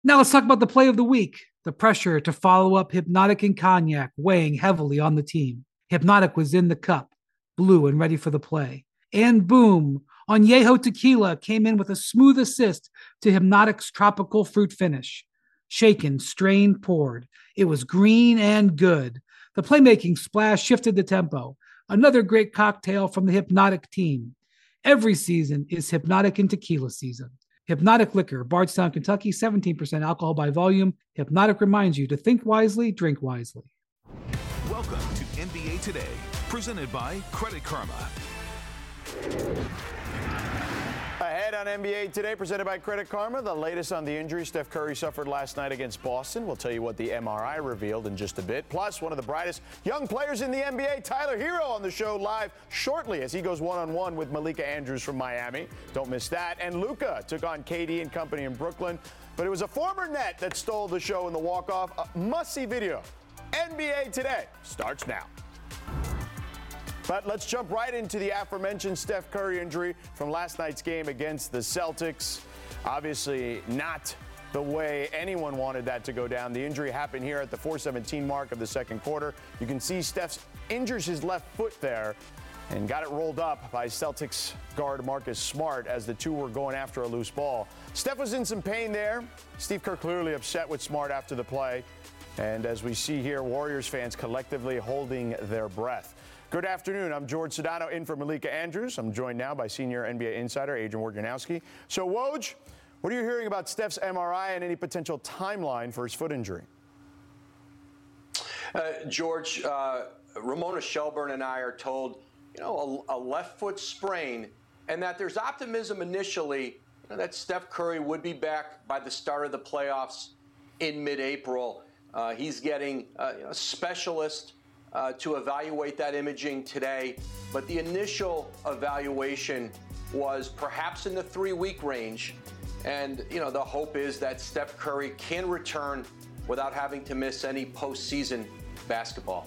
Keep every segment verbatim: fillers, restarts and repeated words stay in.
Now let's talk about the play of the week. The pressure to follow up Hypnotic and Cognac weighing heavily on the team. Hypnotic was in the cup, blue and ready for the play. And boom, Añejo Tequila came in with a smooth assist to Hypnotic's tropical fruit finish. Shaken, strained, poured. It was green and good. The playmaking splash shifted the tempo. Another great cocktail from the Hypnotic team. Every season is Hypnotic and Tequila season. Hypnotic Liquor, Bardstown, Kentucky, seventeen percent alcohol by volume. Hypnotic reminds you to think wisely, drink wisely. Welcome to N B A Today, presented by Credit Karma. Ahead on N B A Today, presented by Credit Karma, the latest on the injury Steph Curry suffered last night against Boston. We'll tell you what the M R I revealed in just a bit. Plus, one of the brightest young players in the N B A, Tyler Hero, on the show live shortly as he goes one-on-one with Malika Andrews from Miami. Don't miss that. And Luka took on K D and company in Brooklyn. But it was a former Net that stole the show in the walk-off. A must-see video. N B A Today starts now. But let's jump right into the aforementioned Steph Curry injury from last night's game against the Celtics. Obviously not the way anyone wanted that to go down. The injury happened here at the four seventeen mark of the second quarter. You can see Steph injures his left foot there and got it rolled up by Celtics guard Marcus Smart as the two were going after a loose ball. Steph was in some pain there. Steve Kerr clearly upset with Smart after the play. And as we see here, Warriors fans collectively holding their breath. Good afternoon. I'm George Sedano in for Malika Andrews. I'm joined now by senior N B A insider Adrian Wojnarowski. So, Woj, what are you hearing about Steph's M R I and any potential timeline for his foot injury? Uh, George, uh, Ramona Shelburne and I are told, you know, a, a left foot sprain, and that there's optimism initially, you know, that Steph Curry would be back by the start of the playoffs in mid-April. Uh, he's getting uh, a specialist Uh, to evaluate that imaging today, but the initial evaluation was perhaps in the three-week range, and you know the hope is that Steph Curry can return without having to miss any postseason basketball.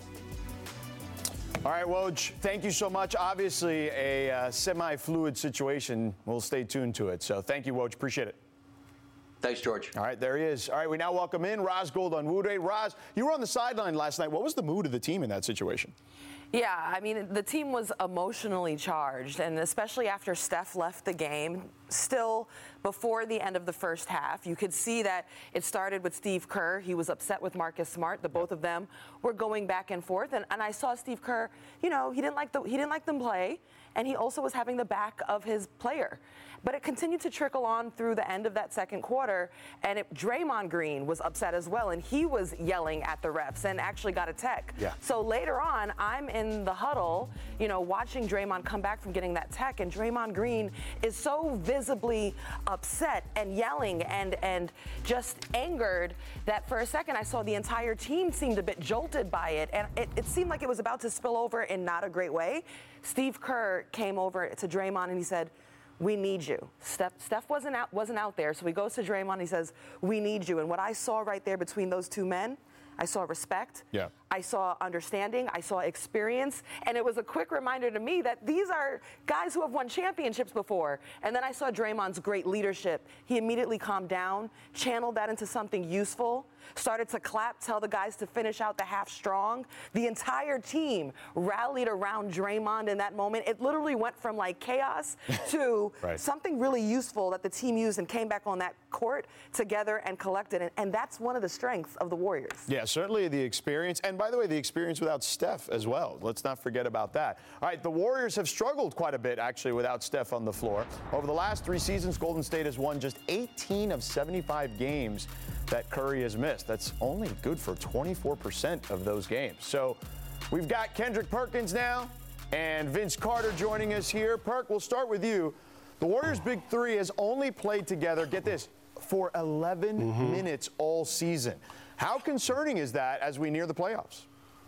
All right, Woj, thank you so much. Obviously, a uh, semi-fluid situation. We'll stay tuned to it. So, thank you, Woj. Appreciate it. Thanks, George. All right, there he is. All right, we now welcome in Raz Goldanwude. Raz, you were on the sideline last night. What was the mood of the team in that situation? Yeah, I mean, the team was emotionally charged, and especially after Steph left the game, still before the end of the first half, you could see that it started with Steve Kerr. He was upset with Marcus Smart. The both of them were going back and forth, and, and I saw Steve Kerr, you know, he didn't like the he didn't like them play, and he also was having the back of his player. But it continued to trickle on through the end of that second quarter, and it, Draymond Green was upset as well, and he was yelling at the refs and actually got a tech. Yeah. So later on, I'm in the huddle, you know, watching Draymond come back from getting that tech, and Draymond Green is so visibly upset and yelling and and just angered that for a second I saw the entire team seemed a bit jolted by it, and it, it seemed like it was about to spill over in not a great way. Steve Kerr came over to Draymond and he said, "We need you." Steph, Steph wasn't out wasn't out there, so he goes to Draymond and he says, "We need you." And what I saw right there between those two men, I saw respect. Yeah. I saw understanding. I saw experience. And it was a quick reminder to me that these are guys who have won championships before. And then I saw Draymond's great leadership. He immediately calmed down, channeled that into something useful, started to clap, tell the guys to finish out the half strong. The entire team rallied around Draymond in that moment. It literally went from like chaos to right. something really useful that the team used and came back on that court together and collected. And, and that's one of the strengths of the Warriors. Yeah, certainly the experience. And by the way, the experience without Steph as well. Let's not forget about that. All right, the Warriors have struggled quite a bit, actually, without Steph on the floor. Over the last three seasons, Golden State has won just eighteen of seventy-five games that Curry has missed. That's only good for twenty-four percent of those games. So we've got Kendrick Perkins now and Vince Carter joining us here. Perk, we'll start with you. The Warriors' big three has only played together, get this, for eleven mm-hmm. minutes all season. How concerning is that as we near the playoffs?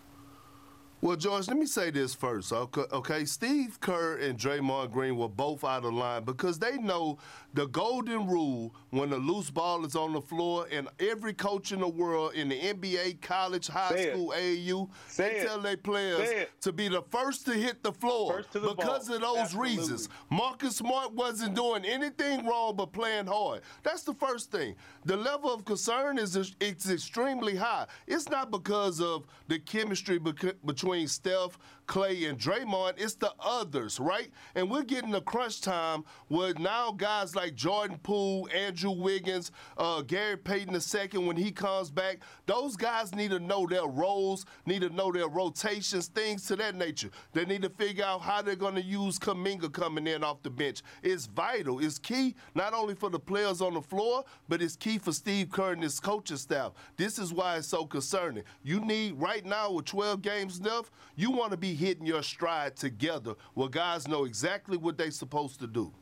Well, George, let me say this first, okay? okay? Steve Kerr and Draymond Green were both out of line because they know the golden rule when a loose ball is on the floor, and every coach in the world in the N B A, college, high Say school, it. A A U, Say they it. tell their players to be the first to hit the floor First to the because ball. of those Absolutely. reasons. Marcus Smart wasn't doing anything wrong but playing hard. That's the first thing. the level of concern is it's extremely high. It's not because of the chemistry bec- between Steph, Clay, and Draymond. It's the others, right? And we're getting to crunch time where now guys like Jordan Poole, Andrew Wiggins, uh, Gary Payton the second, when he comes back, those guys need to know their roles, need to know their rotations, things to that nature. They need to figure out how they're going to use Kuminga coming in off the bench. It's vital. It's key not only for the players on the floor, but it's key for Steve Kerr and his coaching staff. This is why it's so concerning. You need, right now with twelve games left, you want to be hitting your stride together where guys know exactly what they're supposed to do.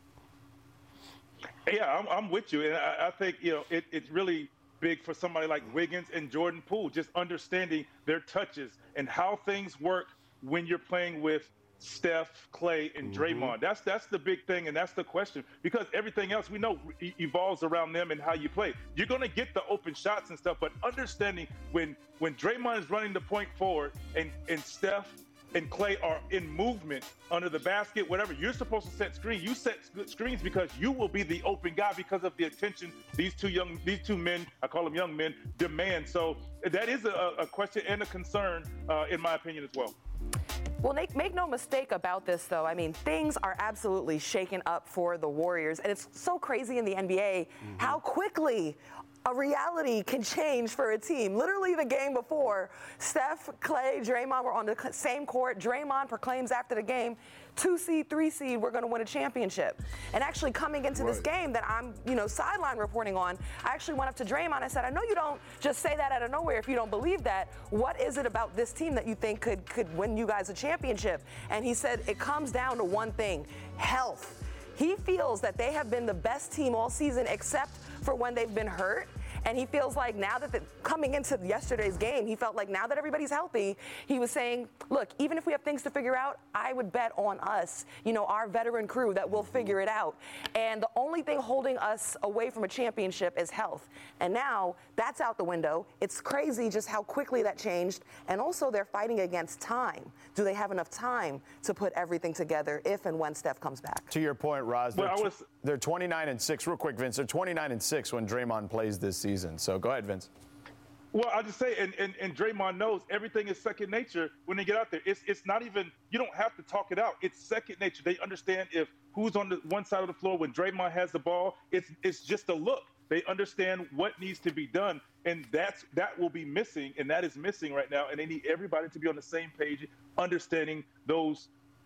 Yeah, I'm, I'm with you. And I, I think, you know, it, it's really big for somebody like Wiggins and Jordan Poole, just understanding their touches and how things work when you're playing with Steph, Clay, and Draymond. Mm-hmm. That's that's the big thing, and that's the question, because everything else we know e- evolves around them and how you play. You're going to get the open shots and stuff, but understanding when when Draymond is running the point forward and, and Steph and Clay are in movement under the basket, whatever, you're supposed to set screen. You set screens because you will be the open guy because of the attention these two young, these two men, I call them young men, demand. So that is a, a question and a concern, uh, in my opinion, as well. Well, make, make no mistake about this, though. I mean, things are absolutely shaken up for the Warriors. And it's so crazy in the N B A mm-hmm. how quickly a reality can change for a team. Literally the game before, Steph, Clay, Draymond were on the same court. Draymond proclaims after the game, two seed, three seed, we're going to win a championship. And actually coming into right. this game that I'm, you know, sideline reporting on, I actually went up to Draymond and said, I know you don't just say that out of nowhere if you don't believe that. What is it about this team that you think could, could win you guys a championship? And he said, it comes down to one thing, health. He feels that they have been the best team all season except for when they've been hurt. And he feels like now that the, coming into yesterday's game, he felt like now that everybody's healthy, he was saying, look, even if we have things to figure out, I would bet on us, you know, our veteran crew that we'll figure it out. And the only thing holding us away from a championship is health. And now that's out the window. It's crazy just how quickly that changed. And also they're fighting against time. Do they have enough time to put everything together if and when Steph comes back? To your point, Roz, they're, well, was, they're twenty-nine and six. Real quick, Vince, they're twenty-nine and six when Draymond plays this season. So go ahead, Vince. Well, I'll just say, and, and, and Draymond knows everything is second nature when they get out there. It's it's not even, you don't have to talk it out. It's second nature. They understand if who's on the one side of the floor when Draymond has the ball, it's it's just a look. They understand what needs to be done, and that's that will be missing, and that is missing right now. And they need everybody to be on the same page, understanding those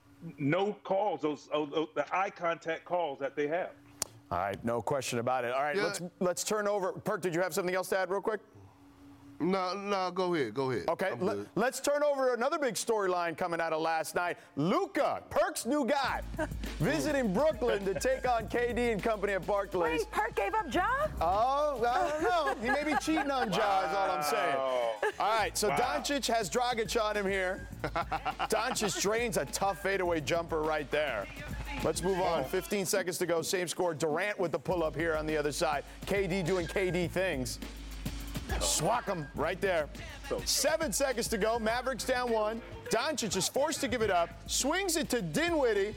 no calls, those, those the eye contact calls that they have. All right, no question about it. All right, yeah. let's let's turn over. Perk, did you have something else to add real quick? No, no, go ahead, go ahead. Okay, Let, let's turn over to another big storyline coming out of last night. Luka, Perk's new guy, visiting Brooklyn to take on K D and company at Barclays. Wait, Perk gave up Ja? Oh, I don't know. He may be cheating on Ja, wow. is all I'm saying. All right, so wow. Doncic has Dragic on him here. Doncic drains a tough fadeaway jumper right there. Let's move on. fifteen seconds to go. Same score. Durant with the pull-up here on the other side. K D doing K D things. Swack him right there. Seven seconds to go. Mavericks down one. Doncic is forced to give it up. Swings it to Dinwiddie.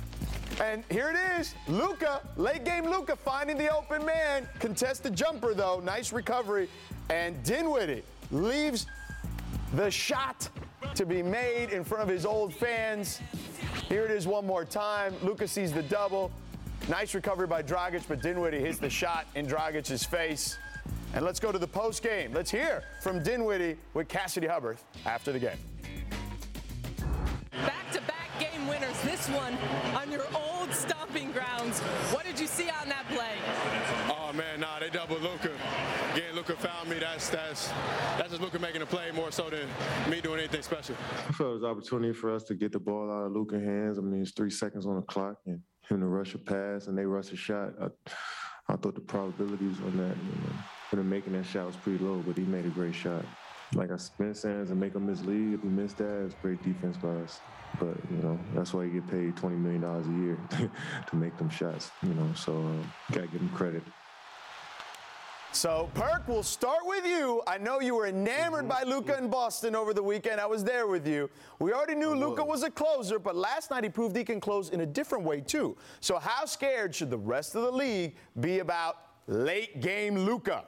And here it is. Luka, late game Luka finding the open man. Contested jumper, though. Nice recovery. And Dinwiddie leaves the shot to be made in front of his old fans. Here it is one more time. Luka sees the double. Nice recovery by Dragic, but Dinwiddie hits the shot in Dragic's face. And let's go to the post game. Let's hear from Dinwiddie with Cassidy Hubbard after the game. Back-to-back game winners. This one on your old stomping grounds. What did you see on that play? Oh man, nah, they doubled Luka. Again, Luka found me. That's that's that's just Luka making a play more so than me doing anything special. I felt it was an opportunity for us to get the ball out of Luka's hands. I mean, it's three seconds on the clock, and him to rush a pass and they rush a shot. I, I thought the probabilities on that, you know, for him making that shot was pretty low, but he made a great shot. Like I've been saying, to make him miss lead, if he missed that, it's great defense by us. But, you know, that's why you get paid twenty million dollars a year to make them shots, you know, so uh, got to give him credit. So, Perk, we'll start with you. I know you were enamored by Luka in Boston over the weekend. I was there with you. We already knew Luka was a closer, but last night he proved he can close in a different way, too. So how scared should the rest of the league be about late game Luka.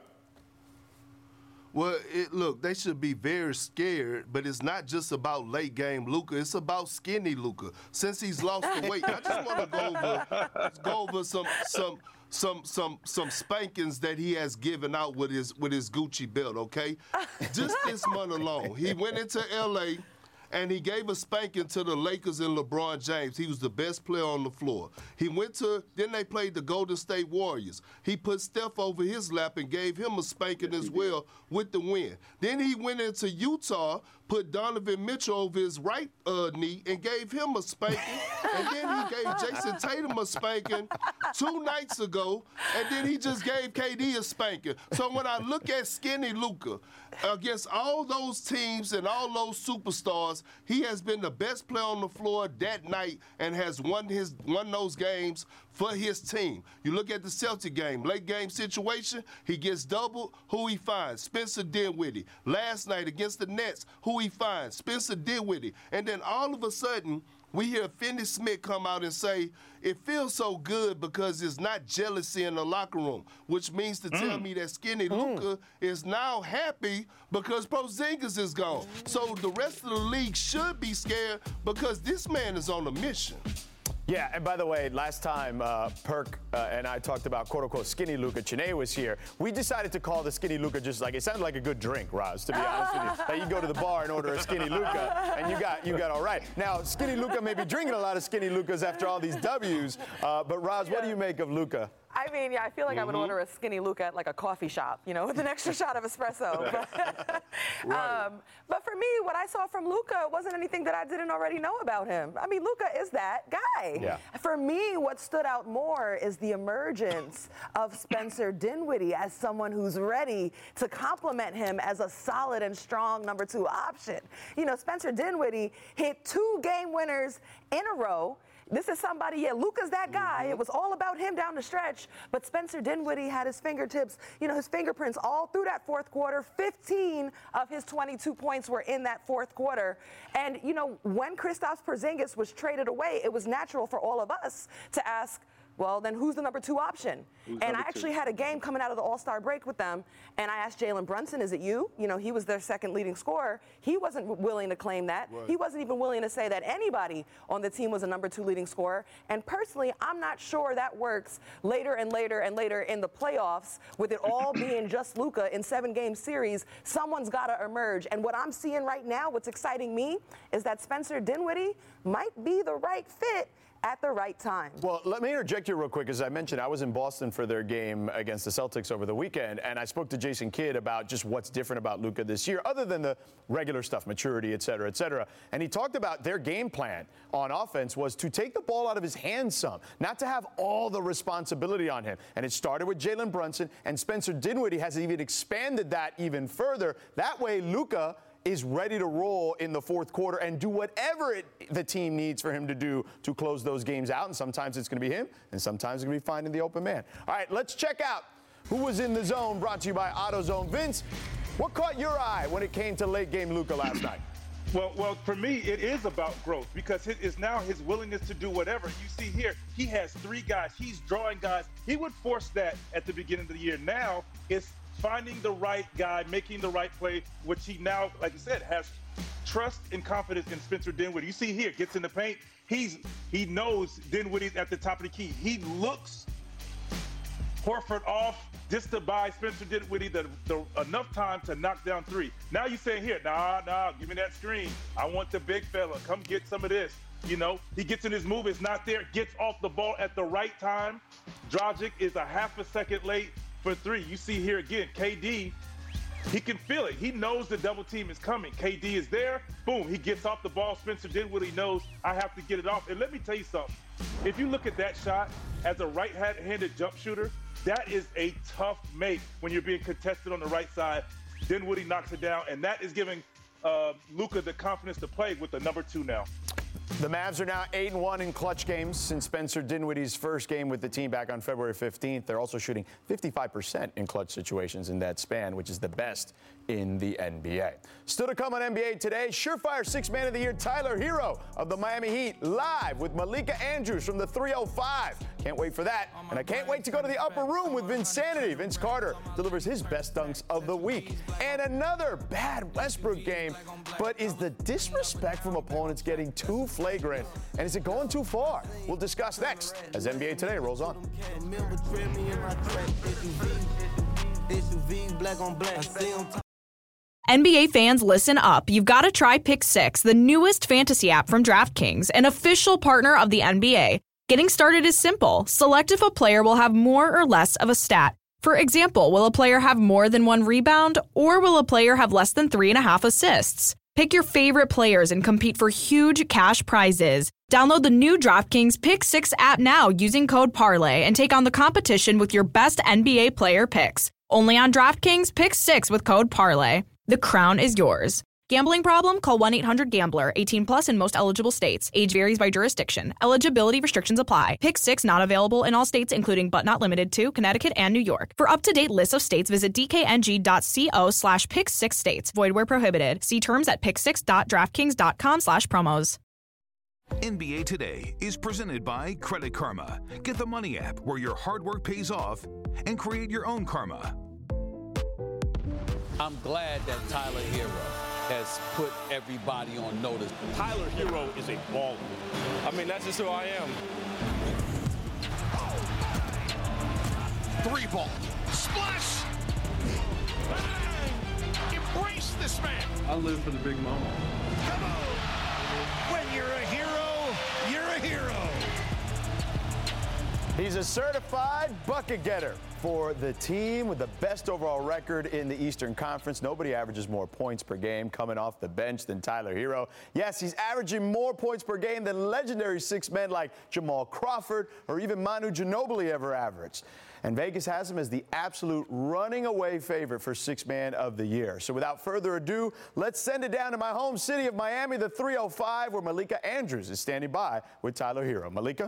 Well, it, look, they should be very scared, but it's not just about late game Luka. It's about skinny Luka. Since he's lost the weight, I just want to go over, go over some some some some some spankings that he has given out with his with his Gucci belt. Okay, just this month alone, he went into L A and he gave a spanking to the Lakers and LeBron James. He was the best player on the floor. He went to, then they played the Golden State Warriors. He put Steph over his lap and gave him a spanking as well with the win. Then he went into Utah, put Donovan Mitchell over his right uh, knee and gave him a spanking. And then he gave Jason Tatum a spanking two nights ago. And then he just gave K D a spanking. So when I look at skinny Luka, against all those teams and all those superstars, he has been the best player on the floor that night and has won his won those games for his team. You look at the Celtic game, late game situation, he gets doubled. Who he finds? Spencer Dinwiddie. Last night against the Nets, who he finds? Spencer Dinwiddie. And then all of a sudden, we hear Finney Smith come out and say, it feels so good because it's not jealousy in the locker room, which means to mm. tell me that skinny mm. Luka is now happy because Porzingis is gone. So the rest of the league should be scared because this man is on a mission. Yeah, and by the way, last time uh, Perk uh, and I talked about quote-unquote skinny Luka, Chiney was here. We decided to call the skinny Luka just like, it sounded like a good drink, Roz, to be honest with you. That you go to the bar and order a skinny Luka, and you got you got all right. Now, skinny Luka may be drinking a lot of skinny Lukas after all these W's, uh, but Roz, what do you make of Luka? I mean, yeah, I feel like mm-hmm. I would order a skinny Luka at like a coffee shop, you know, with an extra shot of espresso. But, right. um, but for me, what I saw from Luka wasn't anything that I didn't already know about him. I mean, Luka is that guy. Yeah. For me, what stood out more is the emergence of Spencer Dinwiddie as someone who's ready to complement him as a solid and strong number two option. You know, Spencer Dinwiddie hit two game winners in a row. This is somebody, yeah, Luka's that guy. Mm-hmm. It was all about him down the stretch. But Spencer Dinwiddie had his fingertips, you know, his fingerprints all through that fourth quarter. fifteen of his twenty-two points were in that fourth quarter. And, you know, when Kristaps Porzingis was traded away, it was natural for all of us to ask, well, then who's the number two option? Who's and I actually two? had a game coming out of the All-Star break with them, and I asked Jalen Brunson, is it you? You know, he was their second leading scorer. He wasn't willing to claim that. Right. He wasn't even willing to say that anybody on the team was a number two leading scorer. And personally, I'm not sure that works later and later and later in the playoffs with it all being just Luka in seven-game series. Someone's got to emerge. And what I'm seeing right now, what's exciting me, is that Spencer Dinwiddie might be the right fit at the right time. Well, let me interject here real quick. As I mentioned, I was in Boston for their game against the Celtics over the weekend, and I spoke to Jason Kidd about just what's different about Luka this year, other than the regular stuff, maturity, et cetera, et cetera. And he talked about their game plan on offense was to take the ball out of his hands some, not to have all the responsibility on him. And it started with Jalen Brunson, and Spencer Dinwiddie has even expanded that even further. That way, Luka is ready to roll in the fourth quarter and do whatever it, the team needs for him to do to close those games out. And sometimes it's going to be him, and sometimes it's going to be finding the open man. All right, let's check out who was in the zone, brought to you by AutoZone. Vince, what caught your eye when it came to late game Luka last night? Well, well, for me, it is about growth because it is now his willingness to do whatever. You see here, he has three guys. He's drawing guys. He would force that at the beginning of the year. Now it's finding the right guy, making the right play, which he now, like you said, has trust and confidence in Spencer Dinwiddie. You see here, gets in the paint. He's he knows Dinwiddie's at the top of the key. He looks Horford off just to buy Spencer Dinwiddie the, the enough time to knock down three. Now you say here, nah, nah, give me that screen. I want the big fella. Come get some of this. You know, he gets in his move, it's not there, gets off the ball at the right time. Dragic is a half a second late for three. You see here again, K D, he can feel it. He knows the double team is coming. K D is there. Boom, he gets off the ball. Spencer Dinwiddie knows I have to get it off. And let me tell you something. If you look at that shot as a right-handed jump shooter, that is a tough make when you're being contested on the right side. Dinwiddie knocks it down, and that is giving uh, Luka the confidence to play with the number two now. The Mavs are now eight and one in clutch games since Spencer Dinwiddie's first game with the team back on February fifteenth. They're also shooting fifty-five percent in clutch situations in that span, which is the best in the N B A. Still to come on N B A Today, surefire six man of the year Tyler Hero of the Miami Heat live with Malika Andrews from the three oh five. Can't wait for that. And I can't wait to go to the upper room with Vinsanity. Vince Carter delivers his best dunks of the week. And another bad Westbrook game. But is the disrespect from opponents getting too flagrant? And is it going too far? We'll discuss next as N B A Today rolls on. N B A fans, listen up. You've got to try Pick Six, the newest fantasy app from DraftKings, an official partner of the N B A. Getting started is simple. Select if a player will have more or less of a stat. For example, will a player have more than one rebound, or will a player have less than three and a half assists? Pick your favorite players and compete for huge cash prizes. Download the new DraftKings Pick Six app now using code Parlay and take on the competition with your best N B A player picks. Only on DraftKings Pick Six with code Parlay. The crown is yours. Gambling problem? Call one eight hundred gambler. eighteen plus in most eligible states. Age varies by jurisdiction. Eligibility restrictions apply. Pick Six not available in all states, including but not limited to Connecticut and New York. For up-to-date lists of states, visit dkng.co slash pick six states. Void where prohibited. See terms at pick six dot draftkings dot com slash promos. N B A Today is presented by Credit Karma. Get the money app where your hard work pays off and create your own karma. I'm glad that Tyler Hero has put everybody on notice. Tyler Hero is a baller. I mean, that's just who I am. Three ball. Splash! Bang! Embrace this man. I live for the big moment. Come on! When you're a hero, you're a hero. He's a certified bucket getter for the team with the best overall record in the Eastern Conference. Nobody averages more points per game coming off the bench than Tyler Hero. Yes, he's averaging more points per game than legendary six men like Jamal Crawford or even Manu Ginobili ever averaged. And Vegas has him as the absolute running away favorite for six man of the year. So without further ado, let's send it down to my home city of Miami, the three oh five, where Malika Andrews is standing by with Tyler Hero. Malika?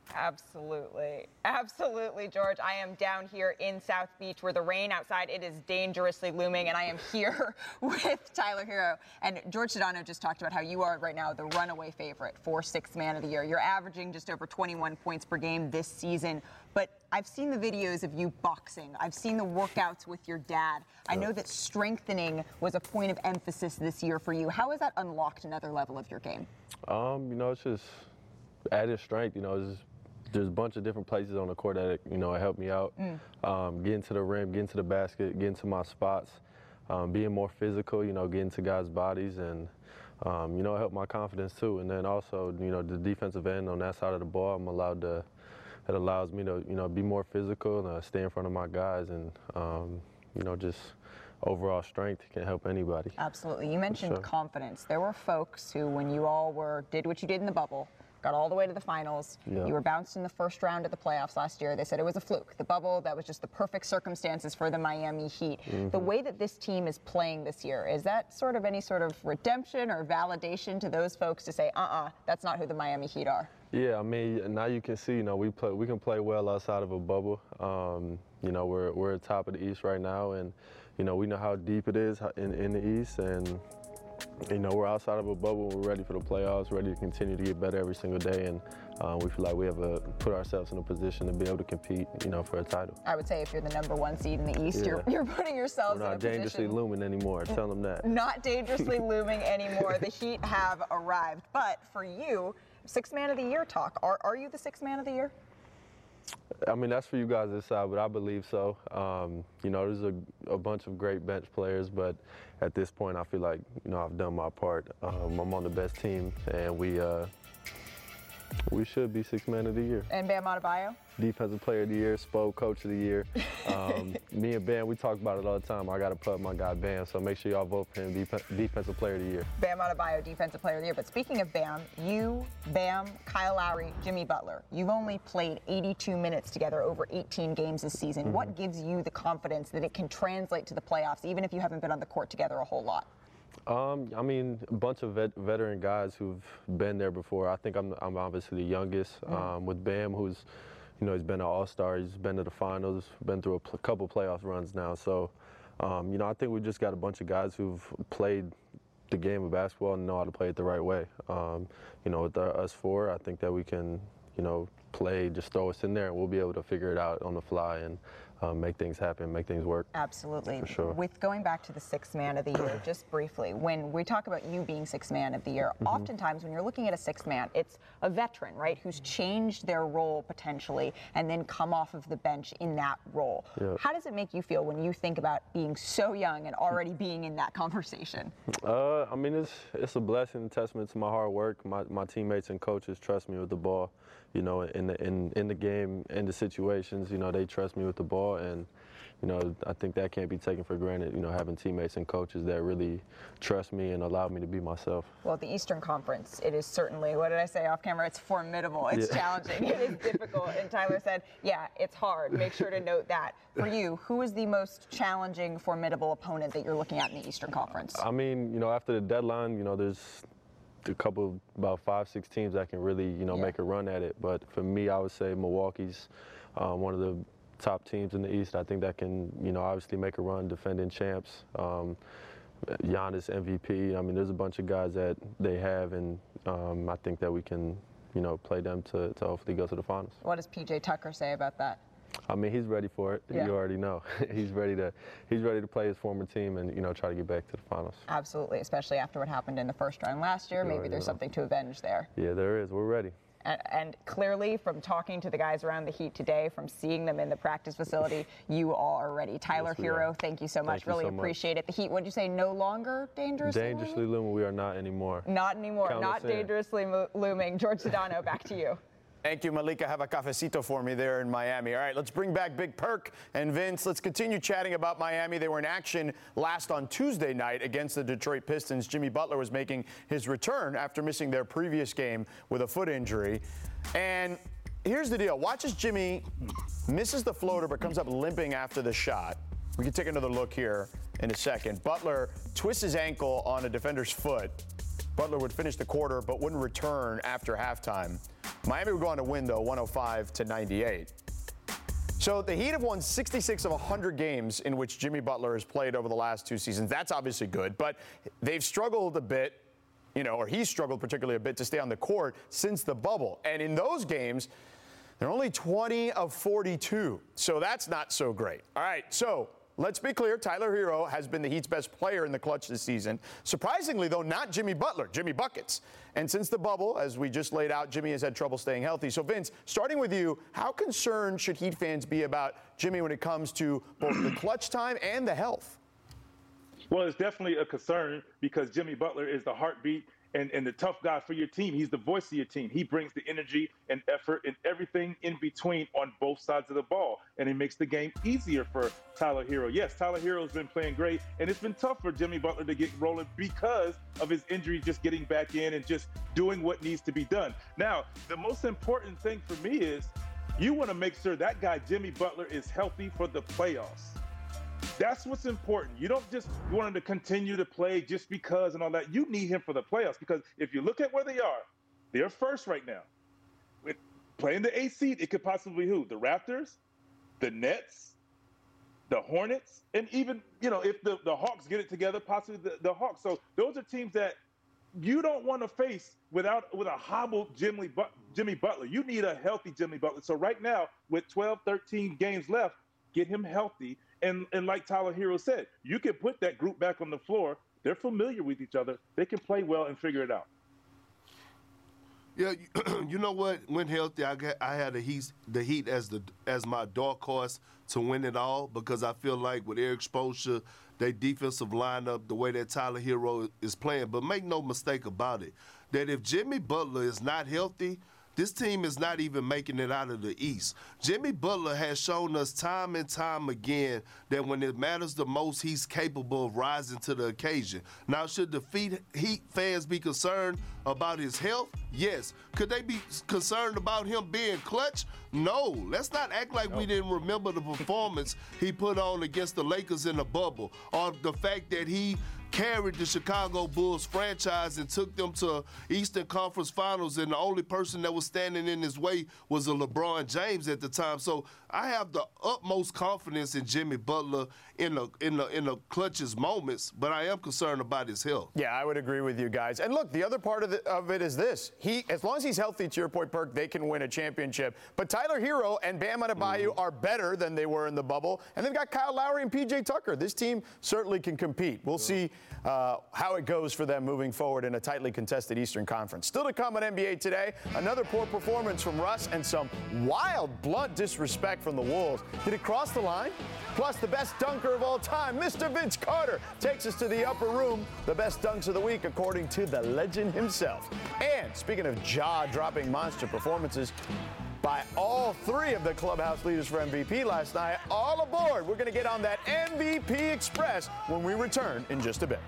Absolutely. Absolutely, George. I am down here in South Beach where the rain outside, it is dangerously looming, and I am here with Tyler Hero. And George Sedano just talked about how you are right now the runaway favorite for sixth man of the year. You're averaging just over twenty-one points per game this season. But I've seen the videos of you boxing. I've seen the workouts with your dad. I know that strengthening was a point of emphasis this year for you. How has that unlocked another level of your game? Um, you know, it's just added strength. You know, it's just, there's a bunch of different places on the court that, you know, it helped me out. Mm. Um, getting to the rim, getting to the basket, getting to my spots, um, being more physical, you know, getting to guys' bodies, and, um, you know, it helped my confidence too. And then also, you know, the defensive end on that side of the ball, I'm allowed to, it allows me to, you know, be more physical and uh, stay in front of my guys, and, um, you know, just overall strength can help anybody. Absolutely. You mentioned sure. confidence. There were folks who, when you all were, did what you did in the bubble, got all the way to the finals. Yeah. You were bounced in the first round of the playoffs last year. They said it was a fluke. The bubble, that was just the perfect circumstances for the Miami Heat. Mm-hmm. The way that this team is playing this year, is that sort of any sort of redemption or validation to those folks to say, uh-uh, that's not who the Miami Heat are? Yeah, I mean, now you can see, you know, we play, we can play well outside of a bubble. Um, you know, we're we're at top of the East right now, and you know, we know how deep it is in in the East, and you know, we're outside of a bubble. We're ready for the playoffs, ready to continue to get better every single day, and uh, we feel like we have a, put ourselves in a position to be able to compete, you know, for a title. I would say if you're the number one seed in the East, yeah. you're you're putting yourselves we're in a position. Not dangerously looming anymore. Tell them that. Not dangerously looming anymore. The Heat have arrived, but for you, sixth man of the year talk. Are are you the sixth man of the year? I mean, that's for you guys to decide, but I believe so. Um, you know, there's a, a bunch of great bench players, but at this point, I feel like, you know, I've done my part. Um, I'm on the best team, and we uh, we should be sixth man of the year. And Bam Adebayo? Defensive player of the year, Spo coach of the year. Um, me and Bam, we talk about it all the time. I got to put my guy Bam, so make sure y'all vote for him, def- defensive player of the year. Bam Adebayo, defensive player of the year. But speaking of Bam, you, Bam, Kyle Lowry, Jimmy Butler, you've only played eighty-two minutes together over eighteen games this season. Mm-hmm. What gives you the confidence that it can translate to the playoffs, even if you haven't been on the court together a whole lot? Um, I mean, a bunch of vet- veteran guys who've been there before. I think I'm, I'm obviously the youngest. Mm-hmm. Um, with Bam, who's, you know, he's been an all-star. He's been to the finals, been through a pl- couple playoff runs now. So, um, you know, I think we just got a bunch of guys who've played the game of basketball and know how to play it the right way. Um, you know, with our, us four, I think that we can, you know, play, just throw us in there, and we'll be able to figure it out on the fly and um, make things happen, make things work. Absolutely. For sure. With going back to the sixth man of the year, just briefly, when we talk about you being sixth man of the year, mm-hmm. oftentimes when you're looking at a sixth man, it's a veteran, right, who's changed their role potentially and then come off of the bench in that role. Yep. How does it make you feel when you think about being so young and already being in that conversation? Uh, I mean, it's it's a blessing, a testament to my hard work. My my teammates and coaches trust me with the ball. You know, in the in in the game, in the situations, you know, they trust me with the ball, and you know, I think that can't be taken for granted. You know, having teammates and coaches that really trust me and allow me to be myself. Well, the Eastern Conference, it is certainly, what did I say off camera? It's formidable. It's yeah. challenging. It is difficult. And Tyler said, yeah, it's hard. Make sure to note that. For you, who is the most challenging, formidable opponent that you're looking at in the Eastern Conference? I mean, you know, after the deadline, you know, there's a couple, about five, six teams that can really, you know, yeah. make a run at it. But for me, I would say Milwaukee's uh, one of the top teams in the East. I think that can, you know, obviously make a run, defending champs. Um, Giannis M V P. I mean, there's a bunch of guys that they have, and um, I think that we can, you know, play them to, to hopefully go to the finals. What does P J Tucker say about that? I mean, he's ready for it. Yeah. You already know. he's ready to he's ready to play his former team and, you know, try to get back to the finals. Absolutely, especially after what happened in the first round last year. You Maybe there's know. something to avenge there. Yeah, there is. We're ready. And, and clearly, from talking to the guys around the Heat today, from seeing them in the practice facility, you all are ready. Tyler yes, Herro, thank you so much. Thank really so appreciate much. it. The Heat, what did you say, no longer dangerously Dangerously looming? looming, we are not anymore. Not anymore. Count not dangerously mo- looming. George Sedano, back to you. Thank you, Malika. Have a cafecito for me there in Miami. All right, let's bring back Big Perk and Vince. Let's continue chatting about Miami. They were in action last on Tuesday night against the Detroit Pistons. Jimmy Butler was making his return after missing their previous game with a foot injury. And here's the deal. Watch as Jimmy misses the floater but comes up limping after the shot. We can take another look here in a second. Butler twists his ankle on a defender's foot. Butler would finish the quarter but wouldn't return after halftime. Miami would go on to win, though, one oh five to ninety-eight. So the Heat have won sixty-six of one hundred games in which Jimmy Butler has played over the last two seasons. That's obviously good, but they've struggled a bit, you know, or he's struggled particularly a bit to stay on the court since the bubble. And in those games, they're only twenty of forty-two. So that's not so great. All right, so let's be clear. Tyler Herro has been the Heat's best player in the clutch this season. Surprisingly, though, not Jimmy Butler, Jimmy Buckets. And since the bubble, as we just laid out, Jimmy has had trouble staying healthy. So, Vince, starting with you, how concerned should Heat fans be about Jimmy when it comes to both the clutch time and the health? Well, it's definitely a concern because Jimmy Butler is the heartbeat and, and the tough guy for your team. He's the voice of your team. He brings the energy and effort and everything in between on both sides of the ball. And it makes the game easier for Tyler Herro. Yes, Tyler Herro's been playing great, and it's been tough for Jimmy Butler to get rolling because of his injury, just getting back in and just doing what needs to be done. Now, the most important thing for me is you want to make sure that guy, Jimmy Butler, is healthy for the playoffs. That's what's important. You don't just want him to continue to play just because and all that. You need him for the playoffs because if you look at where they are, they're first right now. With playing the eighth seed, it could possibly who? The Raptors, the Nets, the Hornets, and even, you know, if the, the Hawks get it together, possibly the, the Hawks. So those are teams that you don't want to face without with a hobbled Jimmy, but, Jimmy Butler. You need a healthy Jimmy Butler. So right now, with twelve, thirteen games left, get him healthy. And, and like Tyler Herro said, you can put that group back on the floor. They're familiar with each other. They can play well and figure it out. Yeah, you know what? When healthy, I got, I had the Heat, the Heat as the as my dark horse to win it all because I feel like with Eric Spoelstra, their defensive lineup, the way that Tyler Herro is playing. But make no mistake about it, that if Jimmy Butler is not healthy, this team is not even making it out of the East. Jimmy Butler has shown us time and time again that when it matters the most, he's capable of rising to the occasion. Now, should the Heat fans be concerned about his health? Yes. Could they be concerned about him being clutch? No. Let's not act like no. we didn't remember the performance he put on against the Lakers in the bubble, or the fact that he carried the Chicago Bulls franchise and took them to Eastern Conference Finals, and the only person that was standing in his way was a LeBron James at the time. So I have the utmost confidence in Jimmy Butler in the in the in the clutchest moments, but I am concerned about his health. Yeah, I would agree with you guys. And look, the other part of, the, of it is this: he, as long as he's healthy, to your point, Perk, they can win a championship. But Tyler Hero and Bam Adebayo mm. are better than they were in the bubble, and they've got Kyle Lowry and P J Tucker. This team certainly can compete. We'll see uh, how it goes for them moving forward in a tightly contested Eastern Conference. Still to come on N B A Today, another poor performance from Russ and some wild, blunt disrespect from the Wolves. Did it cross the line? Plus, the best dunker of all time, Mister Vince Carter, takes us to the upper room. The best dunks of the week, according to the legend himself. And speaking of jaw-dropping monster performances by all three of the clubhouse leaders for M V P last night, all aboard. We're going to get on that M V P Express when we return in just a bit.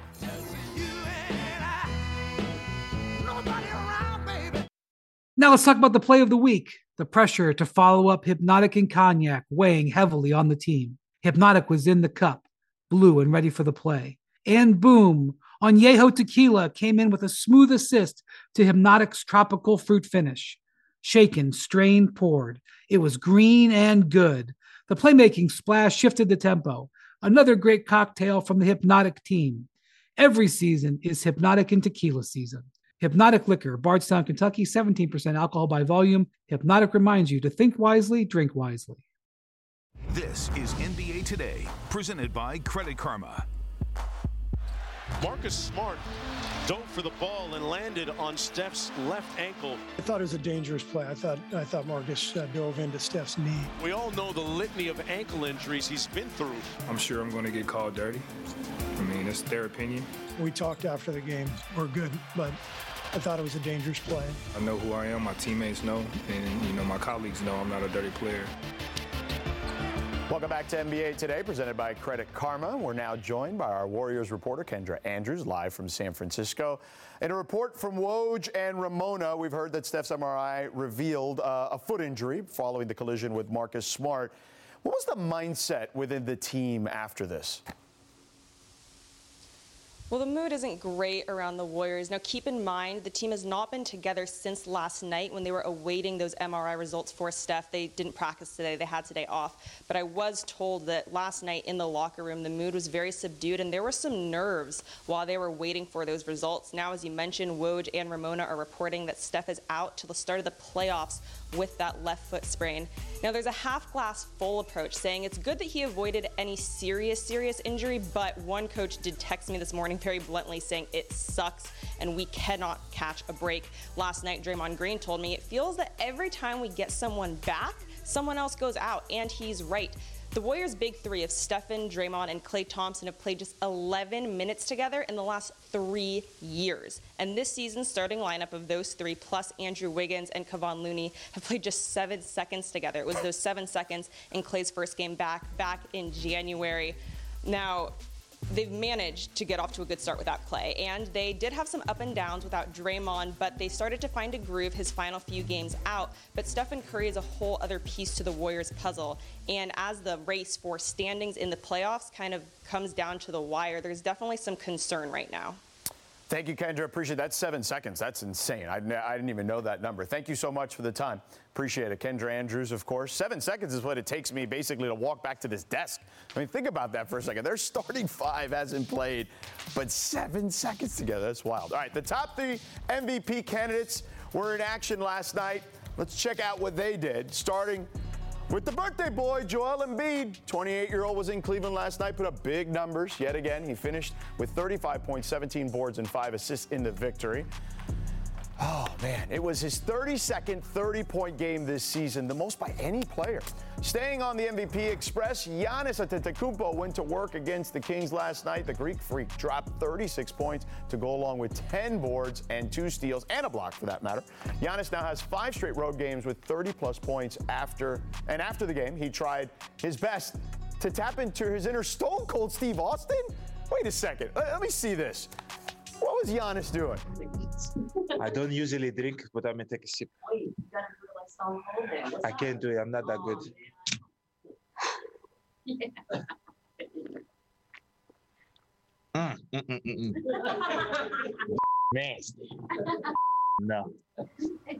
Now let's talk about the play of the week. The pressure to follow up Hypnotic and Cognac weighing heavily on the team. Hypnotic was in the cup, blue and ready for the play. And boom, Añejo Tequila came in with a smooth assist to Hypnotic's tropical fruit finish. Shaken, strained, poured. It was green and good. The playmaking splash shifted the tempo. Another great cocktail from the Hypnotic team. Every season is Hypnotic and Tequila season. Hypnotic Liquor, Bardstown, Kentucky, seventeen percent alcohol by volume. Hypnotic reminds you to think wisely, drink wisely. This is N B A Today, presented by Credit Karma. Marcus Smart dove for the ball and landed on Steph's left ankle. I thought it was a dangerous play. I thought I thought Marcus uh, dove into Steph's knee. We all know the litany of ankle injuries he's been through. I'm sure I'm going to get called dirty. I mean, it's their opinion. We talked after the game. We're good, but I thought it was a dangerous play. I know who I am. My teammates know, and you know my colleagues know I'm not a dirty player. Welcome back to N B A Today, presented by Credit Karma. We're now joined by our Warriors reporter, Kendra Andrews, live from San Francisco. In a report from Woj and Ramona, we've heard that Steph's M R I revealed uh, a foot injury following the collision with Marcus Smart. What was the mindset within the team after this? Well, the mood isn't great around the Warriors. Now, keep in mind, the team has not been together since last night when they were awaiting those M R I results for Steph. They didn't practice today. They had today off. But I was told that last night in the locker room, the mood was very subdued, and there were some nerves while they were waiting for those results. Now, as you mentioned, Woj and Ramona are reporting that Steph is out till the start of the playoffs with that left foot sprain. Now, there's a half glass full approach, saying it's good that he avoided any serious, serious injury, but one coach did text me this morning very bluntly saying it sucks and we cannot catch a break. Last night, Draymond Green told me it feels that every time we get someone back, someone else goes out, and he's right. The Warriors' big three of Stephen, Draymond, and Klay Thompson have played just eleven minutes together in the last three years. And this season's starting lineup of those three, plus Andrew Wiggins and Kevon Looney, have played just seven seconds together. It was those seven seconds in Klay's first game back, back in January. Now, they've managed to get off to a good start without Klay, and they did have some up and downs without Draymond, but they started to find a groove his final few games out. But Stephen Curry is a whole other piece to the Warriors' puzzle, and as the race for standings in the playoffs kind of comes down to the wire, there's definitely some concern right now. Thank you, Kendra. Appreciate that. Seven seconds. That's insane. I, I didn't even know that number. Thank you so much for the time. Appreciate it. Kendra Andrews, of course. Seven seconds is what it takes me basically to walk back to this desk. I mean, think about that for a second. Their starting five hasn't played, but seven seconds together. That's wild. All right, the top three M V P candidates were in action last night. Let's check out what they did, starting with the birthday boy, Joel Embiid. twenty-eight-year-old was in Cleveland last night, put up big numbers yet again. He finished with thirty-five points, seventeen boards, and five assists in the victory. Oh, man, it was his thirty-second thirty-point game this season, the most by any player. Staying on the M V P Express, Giannis Antetokounmpo went to work against the Kings last night. The Greek Freak dropped thirty-six points to go along with ten boards and two steals, and a block for that matter. Giannis now has five straight road games with thirty-plus points after, and after the game, he tried his best to tap into his inner Stone Cold Steve Austin. Wait a second, let me see this. What was Giannis doing? I don't usually drink, but I'm gonna take a sip. Wait, you gotta do it like Stone Cold then. What's I can't do it. I'm not that good. Yeah. Mm, mm, mm, mm. Nasty. No.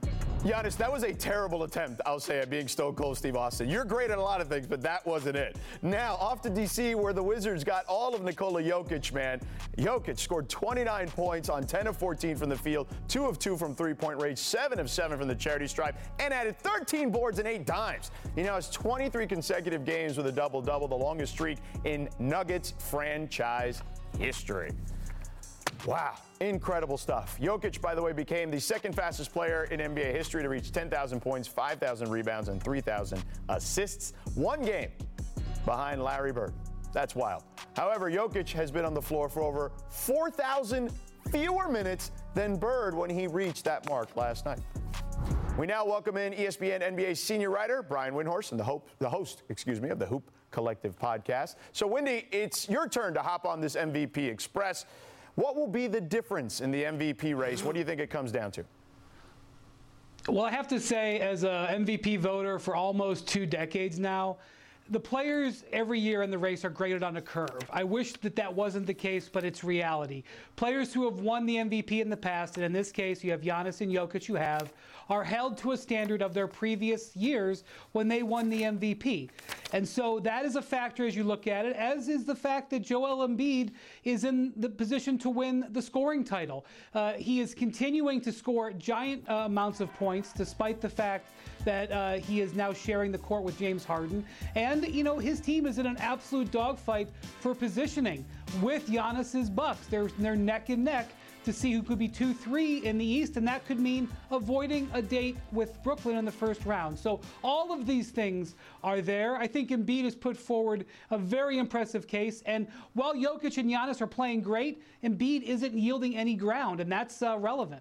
Giannis, that was a terrible attempt, I'll say, at being Stone Cold Steve Austin. You're great at a lot of things, but that wasn't it. Now, off to D C, where the Wizards got all of Nikola Jokic, man. Jokic scored twenty-nine points on ten of fourteen from the field, two of two from three-point range, seven of seven from the charity stripe, and added thirteen boards and eight dimes. He now has twenty-three consecutive games with a double-double, the longest streak in Nuggets franchise history. Wow, incredible stuff. Jokic, by the way, became the second fastest player in N B A history to reach ten thousand points, five thousand rebounds, and three thousand assists. One game behind Larry Bird. That's wild. However, Jokic has been on the floor for over four thousand fewer minutes than Bird when he reached that mark last night. We now welcome in E S P N N B A senior writer Brian Windhorst and the, hope, the host, excuse me, of the Hoop Collective podcast. So, Windy, it's your turn to hop on this M V P Express. What will be the difference in the M V P race? What do you think it comes down to? Well, I have to say, as a M V P voter for almost two decades now, the players every year in the race are graded on a curve. I wish that that wasn't the case, but it's reality. Players who have won the M V P in the past, and in this case you have Giannis and Jokic who have, are held to a standard of their previous years when they won the M V P. And so that is a factor as you look at it, as is the fact that Joel Embiid is in the position to win the scoring title. Uh, he is continuing to score giant uh, amounts of points despite the fact that uh, he is now sharing the court with James Harden. And, you know, his team is in an absolute dogfight for positioning with Giannis's Bucks. They're, they're neck and neck to see who could be two three in the East, and that could mean avoiding a date with Brooklyn in the first round. So all of these things are there. I think Embiid has put forward a very impressive case, and while Jokic and Giannis are playing great, Embiid isn't yielding any ground, and that's uh, relevant.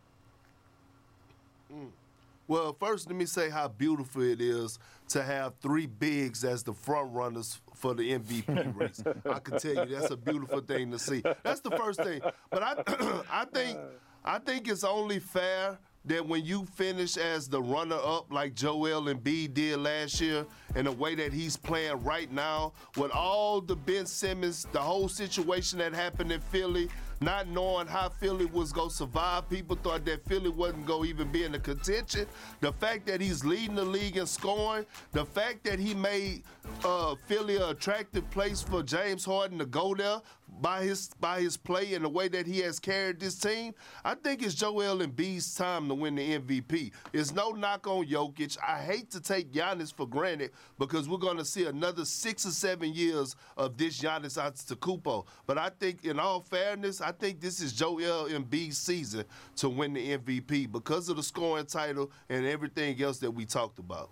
Mm. Well, first, let me say how beautiful it is to have three bigs as the front runners for the M V P race. I can tell you that's a beautiful thing to see. That's the first thing. But I, I think, I think it's only fair that when you finish as the runner-up like Joel Embiid did last year, and the way that he's playing right now, with all the Ben Simmons, the whole situation that happened in Philly, not knowing how Philly was going to survive. People thought that Philly wasn't going to even be in the contention. The fact that he's leading the league in scoring, the fact that he made uh, Philly an attractive place for James Harden to go there by his by his play and the way that he has carried this team, I think it's Joel Embiid's time to win the M V P. It's no knock on Jokic. I hate to take Giannis for granted because we're going to see another six or seven years of this Giannis Antetokounmpo. But I think, in all fairness, I think this is Joel Embiid's season to win the M V P because of the scoring title and everything else that we talked about.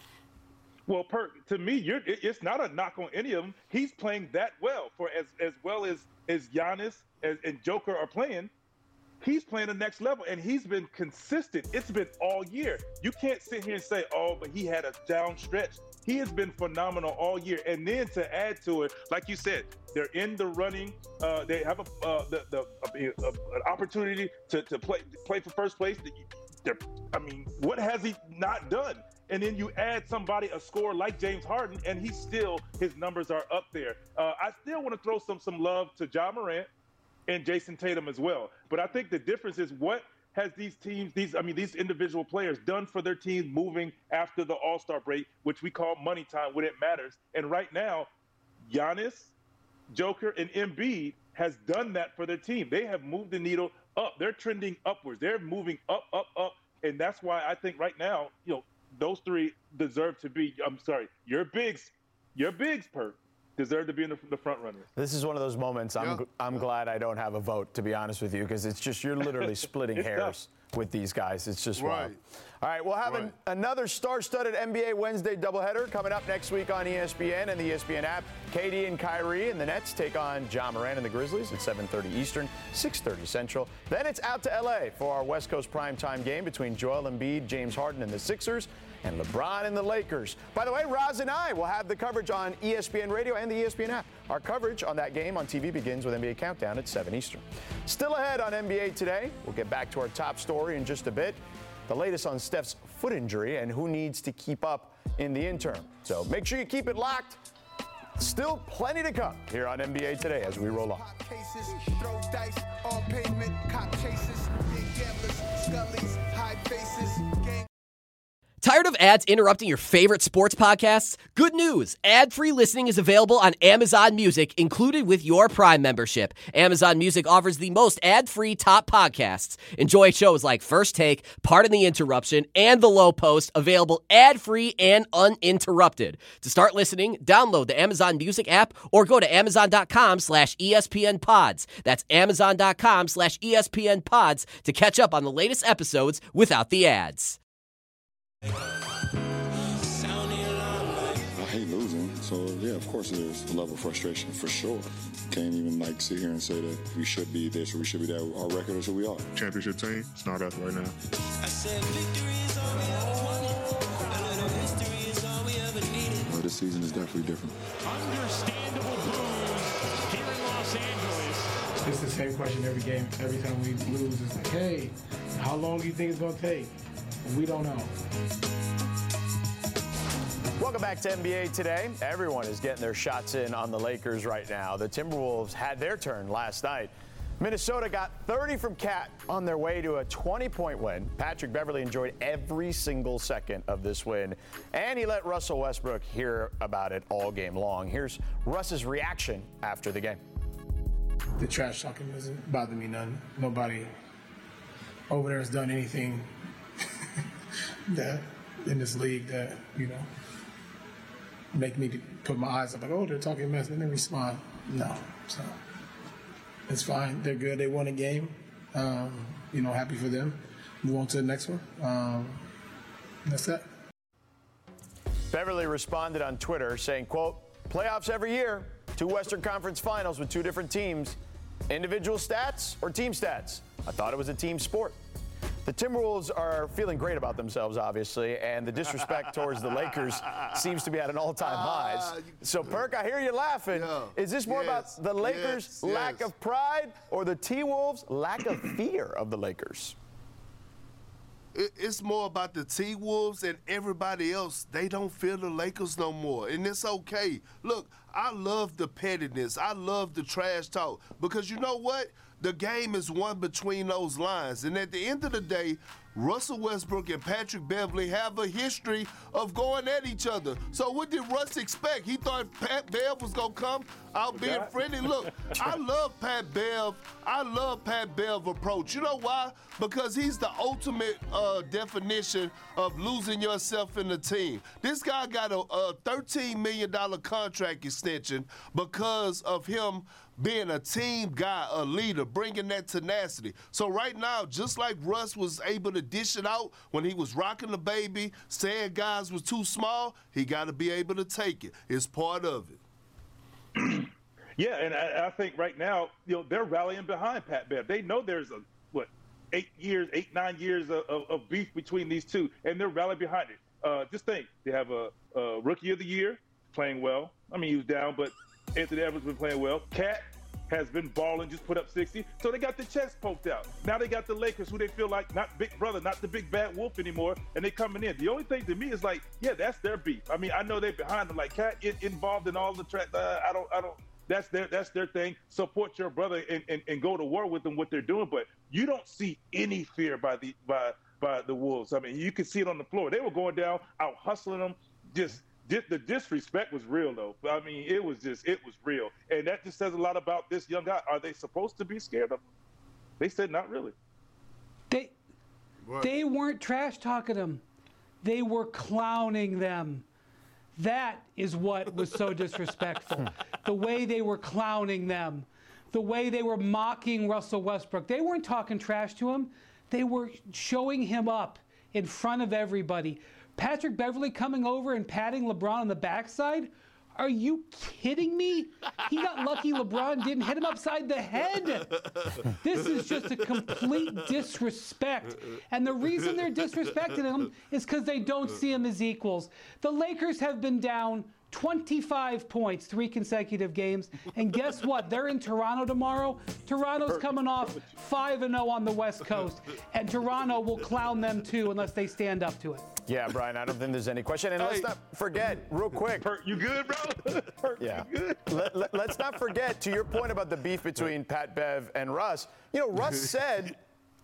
Well, Perk, to me, you're, it, it's not a knock on any of them. He's playing that well for as as well as as Giannis as, and Joker are playing. He's playing the next level, and he's been consistent. It's been all year. You can't sit here and say, oh, but he had a down stretch. He has been phenomenal all year. And then to add to it, like you said, they're in the running. Uh, they have a, uh, the, the, a, a, an opportunity to, to play play for first place. They're, I mean, what has he not done? And then you add somebody, a scorer like James Harden, and he's still, his numbers are up there. Uh, I still want to throw some some love to Ja Morant and Jason Tatum as well. But I think the difference is what has these teams, these I mean, these individual players done for their teams moving after the All-Star break, which we call money time when it matters. And right now, Giannis, Joker, and Embiid has done that for their team. They have moved the needle up. They're trending upwards. They're moving up, up, up. And that's why I think right now, you know, those three deserve to be, I'm sorry, your bigs, your bigs, Perk, deserve to be in the, the front runners. This is one of those moments I'm, Yeah. I'm glad I don't have a vote, to be honest with you, because it's just, you're literally splitting It's hairs tough. with these guys. It's just Right. wild. All right, we'll have Right. an, another star-studded N B A Wednesday doubleheader coming up next week on E S P N and the E S P N app. K D and Kyrie and the Nets take on Ja Morant and the Grizzlies at seven thirty Eastern, six thirty Central. Then it's out to L A for our West Coast primetime game between Joel Embiid, James Harden, and the Sixers, and LeBron and the Lakers. By the way, Roz and I will have the coverage on E S P N Radio and the E S P N app. Our coverage on that game on T V begins with N B A Countdown at seven Eastern. Still ahead on N B A Today, we'll get back to our top story in just a bit. The latest on Steph's foot injury and who needs to keep up in the interim. So make sure you keep it locked. Still plenty to come here on N B A Today as we roll on. Cases, throw dice on pavement, cop chases, big gamblers, scullies, high faces, gang. Tired of ads interrupting your favorite sports podcasts? Good news! Ad-free listening is available on Amazon Music, included with your Prime membership. Amazon Music offers the most ad-free top podcasts. Enjoy shows like First Take, Pardon the Interruption, and The Low Post, available ad-free and uninterrupted. To start listening, download the Amazon Music app or go to amazon.com slash ESPN pods. That's amazon.com slash ESPN pods to catch up on the latest episodes without the ads. I hate losing, so yeah, of course there's a level of frustration for sure. Can't even like sit here and say that we should be this or we should be that. Our record is who we are. Championship team, it's not us right now. I said victory is all we ever wanted. A little history is all we ever needed. Well, this season is definitely different. Understandable booze here in Los Angeles. It's the same question every game. Every time we lose, it's like, hey, how long do you think it's going to take? We don't know. Welcome back to N B A Today. Everyone is getting their shots in on the Lakers right now. The Timberwolves had their turn last night. Minnesota got thirty from Cat on their way to a twenty-point win. Patrick Beverley enjoyed every single second of this win, and he let Russell Westbrook hear about it all game long. Here's Russ's reaction after the game. The trash talking doesn't bother me none. Nobody over there has done anything that in this league that, you know, make me put my eyes up like, oh, they're talking mess, and then respond. No. So it's fine. They're good. They won a game. Um, you know, happy for them. Move on to the next one. Um, that's that. Beverley responded on Twitter saying, quote, playoffs every year, two Western Conference finals with two different teams. Individual stats or team stats? I thought it was a team sport. The Timberwolves are feeling great about themselves, obviously, and the disrespect towards the Lakers seems to be at an all-time highs. So, Perk, I hear you laughing. Yeah. Is this more yes. about the Lakers' yes. lack yes. of pride or the T-Wolves' lack of fear of the Lakers? It's more about the T-Wolves and everybody else. They don't fear the Lakers no more, and it's okay. Look, I love the pettiness. I love the trash talk because you know what? The game is won between those lines. And at the end of the day, Russell Westbrook and Patrick Beverley have a history of going at each other. So what did Russ expect? He thought Pat Bev was going to come out being friendly. Look, I love Pat Bev. I love Pat Bev approach. You know why? Because he's the ultimate uh, definition of losing yourself in the team. This guy got a, a thirteen million dollars contract extension because of him being a team guy, a leader, bringing that tenacity. So right now, just like Russ was able to dish it out when he was rocking the baby, saying guys was too small, he got to be able to take it. It's part of it. Yeah, and I, I think right now, you know, they're rallying behind Pat Bev. They know there's a, what, eight years, eight, nine years of, of, of beef between these two, and they're rallying behind it. Uh, just think, they have a, a rookie of the year playing well. I mean, he was down, but Anthony Edwards been playing well. Cat has been balling, just put up sixty. So they got the chest poked out. Now they got the Lakers, who they feel like not big brother, not the big bad wolf anymore, and they coming in. The only thing to me is like, yeah, that's their beef. I mean, I know they're behind them. Like, Cat involved in all the track. Uh, I don't, I don't. That's their, that's their thing. Support your brother and, and, and go to war with them, what they're doing. But you don't see any fear by the by by the Wolves. I mean, you can see it on the floor. They were going down, out hustling them, just. The disrespect was real, though. I mean, it was just, it was real. And that just says a lot about this young guy. Are they supposed to be scared of him? They said not really. They, what? They weren't trash talking them. They were clowning them. That is what was so disrespectful. The way they were clowning them. The way they were mocking Russell Westbrook. They weren't talking trash to him. They were showing him up in front of everybody. Patrick Beverley coming over and patting LeBron on the backside? Are you kidding me? He got lucky LeBron didn't hit him upside the head. This is just a complete disrespect. And the reason they're disrespecting him is because they don't see him as equals. The Lakers have been down twenty-five points, three consecutive games. And guess what? They're in Toronto tomorrow. Toronto's coming off five and oh on the West Coast. And Toronto will clown them too unless they stand up to it. Yeah, Brian, I don't think there's any question. And hey. let's not forget, real quick. You good, bro? Yeah. You good? Let, let, let's not forget, to your point about the beef between Pat Bev and Russ, you know, Russ said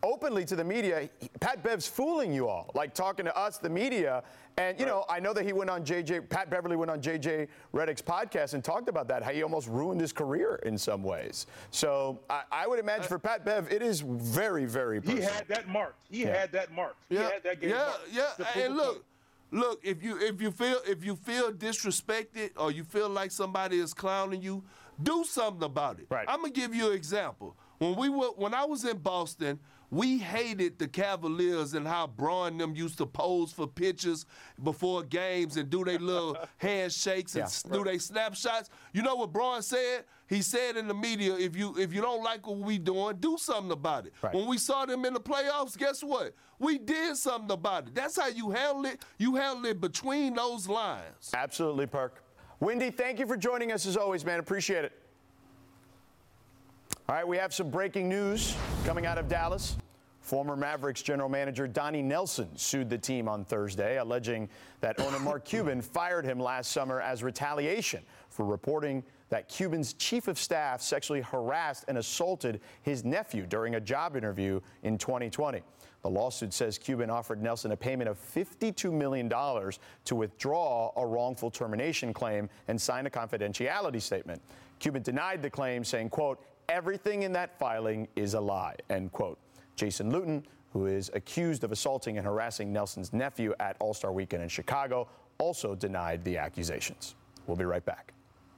openly to the media, he, Pat Bev's fooling you all, like talking to us, the media. And, you right. know, I know that he went on J J, Pat Beverly went on J J Redick's podcast and talked about that, how he almost ruined his career in some ways. So I, I would imagine uh, for Pat Bev, it is very, very personal. He had that marked. He yeah. had that marked. He yeah, had that game yeah, marked. Yeah, yeah. And look, look, if you if you feel if you feel disrespected or you feel like somebody is clowning you, do something about it. Right. I'm gonna give you an example. When we were when I was in Boston, we hated the Cavaliers and how Braun and them used to pose for pictures before games and do their little handshakes and yeah, do their snapshots. You know what Braun said? He said in the media, if you if you don't like what we doing, do something about it. Right. When we saw them in the playoffs, guess what? We did something about it. That's how you handle it. You handle it between those lines. Absolutely, Perk. Windy, thank you for joining us as always, man. Appreciate it. All right, we have some breaking news coming out of Dallas. Former Mavericks general manager Donnie Nelson sued the team on Thursday, alleging that owner Mark Cuban fired him last summer as retaliation for reporting that Cuban's chief of staff sexually harassed and assaulted his nephew during a job interview in twenty twenty. The lawsuit says Cuban offered Nelson a payment of fifty-two million dollars to withdraw a wrongful termination claim and sign a confidentiality statement. Cuban denied the claim, saying, quote, "Everything in that filing is a lie," end quote. Jason Luton, who is accused of assaulting and harassing Nelson's nephew at All-Star Weekend in Chicago, also denied the accusations. We'll be right back.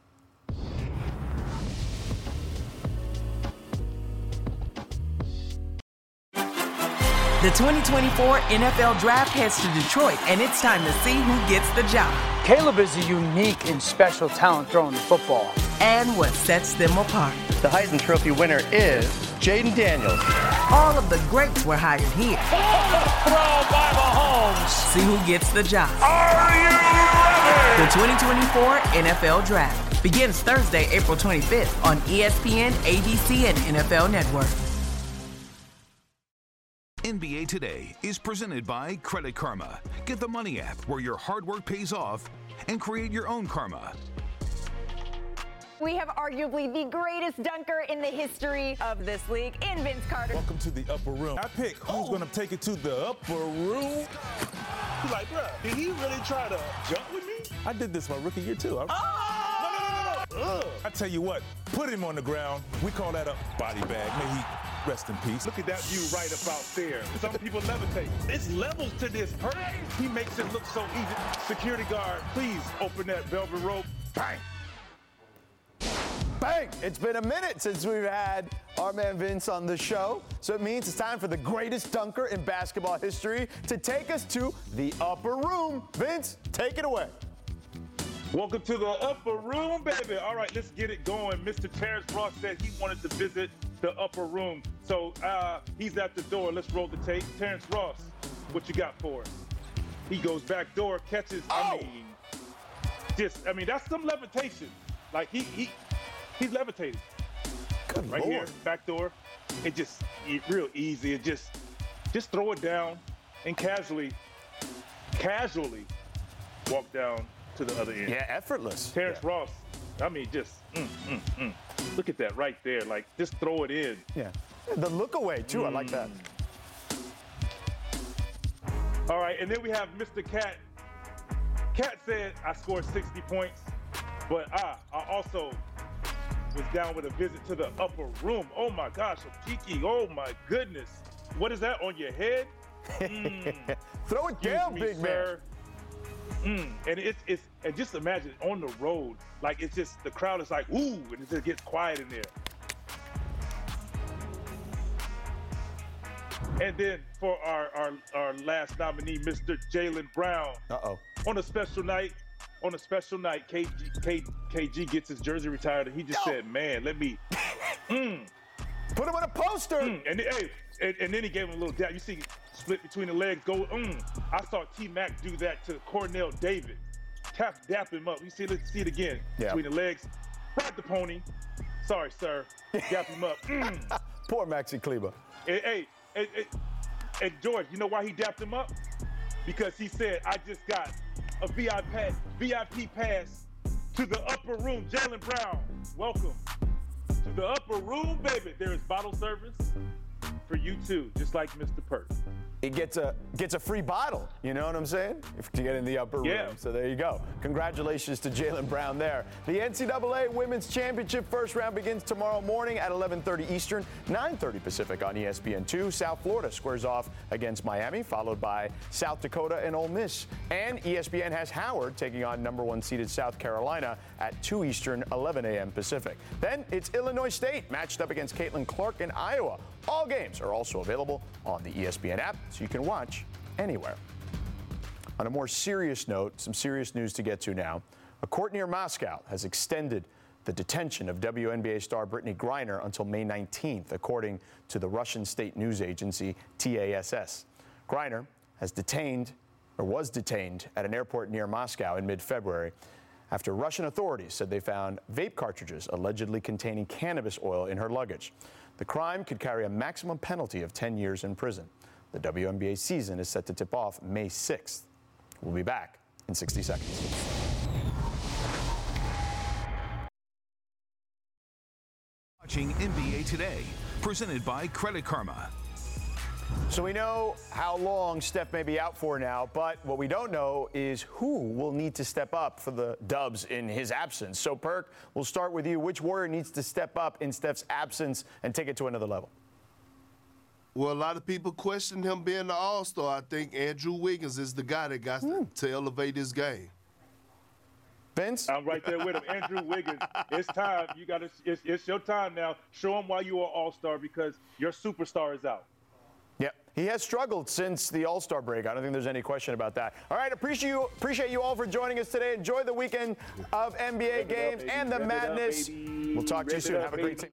The twenty twenty-four N F L Draft heads to Detroit, and it's time to see who gets the job. Caleb is a unique and special talent throwing the football. And what sets them apart. The Heisman Trophy winner is Jaden Daniels. All of the greats were hired here. Throw by Mahomes. See who gets the job. Are you ready? The twenty twenty-four N F L Draft begins Thursday, April twenty-fifth on E S P N, A B C, and N F L Network. N B A Today is presented by Credit Karma. Get the Money app where your hard work pays off and create your own karma. We have arguably the greatest dunker in the history of this league in Vince Carter. Welcome to the upper room. I pick who's oh. going to take it to the upper room. He's like, bro, did he really try to jump with me? I did this my rookie year, too. I- oh. No, no, no, no, no. I tell you what, put him on the ground. We call that a body bag. May he rest in peace. Look at that view right about there. Some people levitate. It's levels to this. Perk. He makes it look so easy. Security guard, please open that velvet rope. Bang. Bang! It's been a minute since we've had our man Vince on the show. So it means it's time for the greatest dunker in basketball history to take us to the upper room. Vince, take it away. Welcome to the upper room, baby. All right, let's get it going. Mister Terrence Ross said he wanted to visit the upper room. So uh, he's at the door. Let's roll the tape. Terrence Ross, what you got for us? He goes back door, catches, oh. I mean, just, I mean, that's some levitation. Like, he, he he's levitating. Good right Lord. Here, back door. It just, it, real easy. It just, just throw it down and casually, casually walk down to the other end. Yeah, effortless. Terrence yeah. Ross, I mean, just, mm, mm, mm. Look at that right there. Like, just throw it in. Yeah. The look away, too. Mm. I like that. All right, and then we have Mister Cat. Cat said, I scored sixty points, but I, I also was down with a visit to the upper room. Oh, my gosh, a peeking. Oh, my goodness. What is that on your head? Mm. Throw it Excuse down, me, big sir. man. Mm. And it's, it's, and just imagine on the road, like it's just, the crowd is like, ooh, and it just gets quiet in there. And then for our, our, our last nominee, Mister Jaylen Brown. Uh-oh. On a special night, on a special night, K G, K, KG gets his jersey retired, and he just Yo. said, man, let me, mm. Put him on a poster. Mm. And, hey, and, and then he gave him a little dap. You see, split between the legs, go, mm. I saw T-Mac do that to Cornell David. Tap, dap him up. You see, let's see it again. Yeah. Between the legs. Ride the pony. Sorry, sir. Dap him up. Mm. Poor Maxi Kleber. Hey, hey, hey, hey, hey, George, you know why he dapped him up? Because he said, I just got a V I P, V I P pass to the upper room. Jaylen Brown, welcome to the upper room, baby. There is bottle service. for you too, just like Mister Perk. He gets a gets a free bottle, you know what I'm saying? If to get in the upper Yeah. room. So there you go. Congratulations to Jaylen Brown there. The N C double A Women's Championship first round begins tomorrow morning at eleven thirty Eastern, nine thirty Pacific on E S P N two. South Florida squares off against Miami, followed by South Dakota and Ole Miss. And E S P N has Howard taking on number one seeded South Carolina at two Eastern, eleven a.m. Pacific. Then it's Illinois State matched up against Caitlin Clark in Iowa. All games are also available on the E S P N app, so you can watch anywhere. On a more serious note, some serious news to get to now. A court near Moscow has extended the detention of W N B A star Brittany Griner until May nineteenth, according to the Russian state news agency T A S S. Griner has detained, or was detained, at an airport near Moscow in mid-February after Russian authorities said they found vape cartridges allegedly containing cannabis oil in her luggage. The crime could carry a maximum penalty of ten years in prison. The W N B A season is set to tip off May sixth. We'll be back in sixty seconds. Watching N B A Today, presented by Credit Karma. So we know how long Steph may be out for now, but what we don't know is who will need to step up for the Dubs in his absence. So, Perk, we'll start with you. Which Warrior needs to step up in Steph's absence and take it to another level? Well, a lot of people question him being the All-Star. I think Andrew Wiggins is the guy that got mm. to elevate his game. Vince? I'm right there with him. Andrew Wiggins, it's time. You got to. It's, it's your time now. Show him why you are All-Star, because your superstar is out. Yeah, he has struggled since the All-Star break. I don't think there's any question about that. All right, appreciate you, appreciate you all for joining us today. Enjoy the weekend of N B A games and the madness. We'll talk to you soon. Have a great day.